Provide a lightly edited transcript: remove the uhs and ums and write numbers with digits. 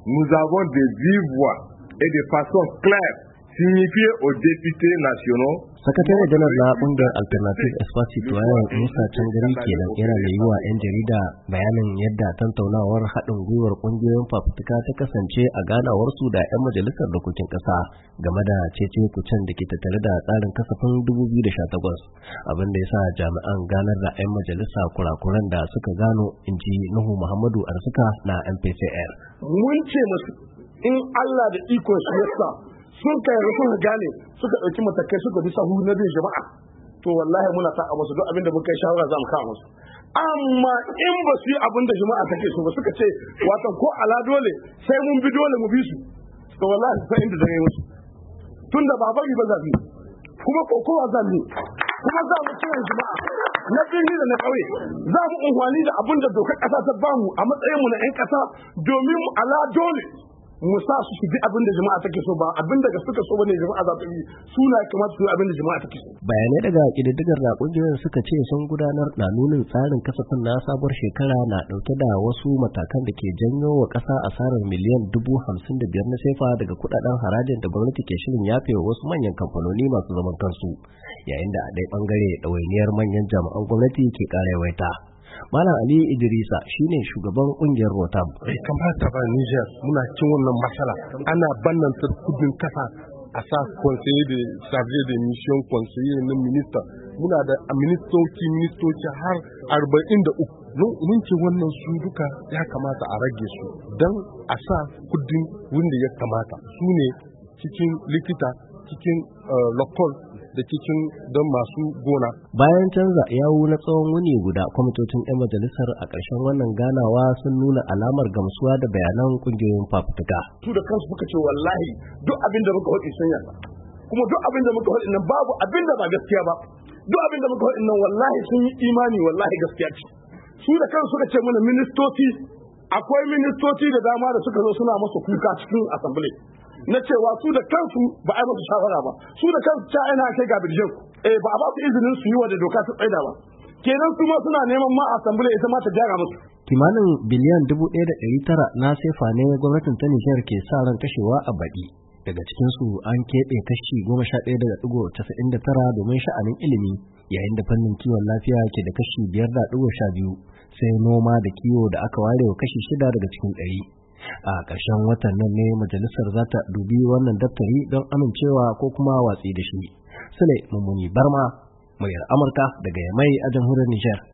nous avons des vives voix et de façon claire signifié aux députés nationaux. Sakatare janar na kungiyar Alternative Espace Citoyen Musa Cangari kenan yana mai yi wa 'yan jarida bayanin yadda tantaunawar haɗin gwiwar kungiyoyin fafutuka ta kasance a ganawarsu da 'yan majalisar dokokin ƙasa game da cece kucen da ke tattare da tsarin kasafin 2018 abin da ya sa jami'an ganar da 'yan majalisa kurakuran da suka gano inji Nuhu Muhammadu Arzika na MPCR. Mun ce musu in Allah da ikon su yasa sun kai sun gane suka ɗauki matakai suka bi sahu na bin jama'a to wallahi muna sa a musu duk abin da muka yi shawara za mu kawo musu amma in ba su yi abin da jama'a take so ba suka ce wato ko ala dole sai mun bi dole mu bi su to wallahi sai inda zai musu tunda ba bari ba zabi kuma kokowa zabi kuma za mu kiran jama'a na birni da na ƙauye za mu unhwani da abin da dokar ƙasa ta bamu a matsayin mu na 'yan ƙasa domin mu ala dole mu sa su bi abin da jama'a take so ba abin da suka so bane jama'a za ta yi suna kamar su abin da jama'a take so. Bayanai daga kididdigar da kungiyoyin suka ce sun gudanar na nunin tsarin kasafin na sabuwar shekara na dauke da wasu matakan da ke janyo wa kasa asarar miliyan 55,000 na sefa daga kudaden harajin da gwamnati ke shirin yafe wa wasu manyan kamfanoni masu zaman kansu yayin da a ɗaya bangare ɗawainiyar manyan jami'an gwamnati ke ƙara yawaita. Malam Ali Idrisa shine shugaban kungiyar Rotab. Bai kamata ba Niger muna cin wannan matsala. Ana bannanta kudin kasa a sa conseiller de chargé de mission conseiller na minister. Muna da ministoci har 43. Mun ce wannan su duka ya kamata a rage su don a sa kudin wanda ya kamata. Su ne cikin likita, cikin lokal da cikin don masu gona. Bayan canza yawu na tsawon wuni guda, kwamitocin 'yan majalisar a ƙarshen wannan ganawa sun nuna alamar gamsuwa da bayanan ƙungiyoyin fafutuka. Su da kansu suka ce wallahi duk abin da muka faɗi sun yarda. Kuma duk abin da muka faɗi nan babu abin da ba gaskiya ba. Duk abin da muka faɗi nan wallahi sun yi imani wallahi gaskiya ce. Su da kansu suka ce mana ministoci akwai ministoci da dama da suka zo suna masa kuka cikin assembly. Na cewa su da kansu ba a yi masu shawara ba su da kansu ta ina kai ga birjin ba a ba su izinin su yi wa da doka ta tsaida ba kenan su ma suna neman ma assembly ita ma ta gyara musu. Kimanin biliyan 1,900 na sefa ne gwamnatin ta Nijar ke sa ran kashewa a baɗi. Daga cikinsu an keɓe kashi 11.99 domin sha'anin ilimi yayin da fannin kiwon lafiya ke da kashi 5.12 sai noma da kiwo da aka ware wa kashi 6 daga cikin 100. A ƙarshen watan nan ne majalisar za ta dubi wannan daftari don amincewa ko kuma watsi da shi. Sule Mummuni Barma, muryar Amurka daga Yamai a jamhuriyar Nijar.